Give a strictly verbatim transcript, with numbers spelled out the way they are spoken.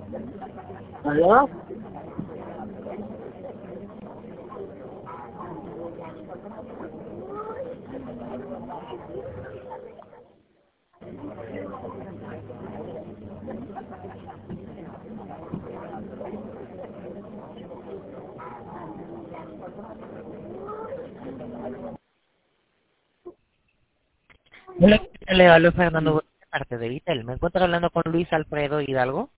¿Aló? Hola, le hablo Fernando de parte de Vitel. ¿Me encuentro hablando con Luis Alfredo Hidalgo?